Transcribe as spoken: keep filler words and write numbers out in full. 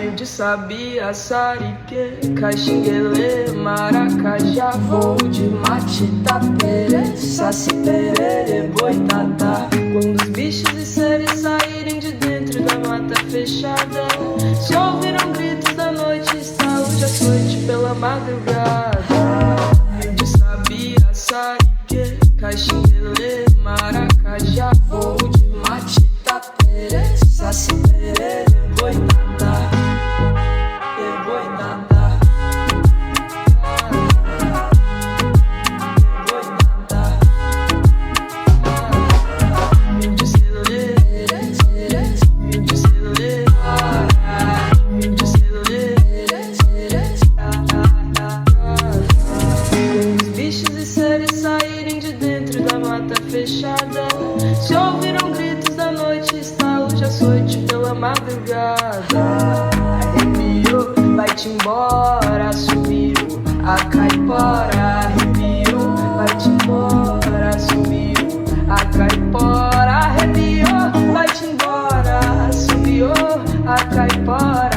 de sabia, sarique, caxinguelê, maracajá, voo de mate, tapere, saci, perere, boitatá. Quando os bichos e seres saírem de dentro da mata fechada, só ouviram gritos da noite, estalo de açoite pela madrugada. De sabia, sarique, caxinguelê, maracajá, voo de mate, tapere, saci, perere, boitatá, e boitatá, e boitatá. De celulê, de celulê, de celulê. Quando os bichos e seres saírem de dentro da mata fechada, se ouviram gritos da noite, estalo de açoite pela madrugada. Arrepiou, vai-te embora, sumiu a caipora. Arrepiou, vai-te embora, sumiu a caipora. Arrepiou, vai-te embora, sumiu a caipora.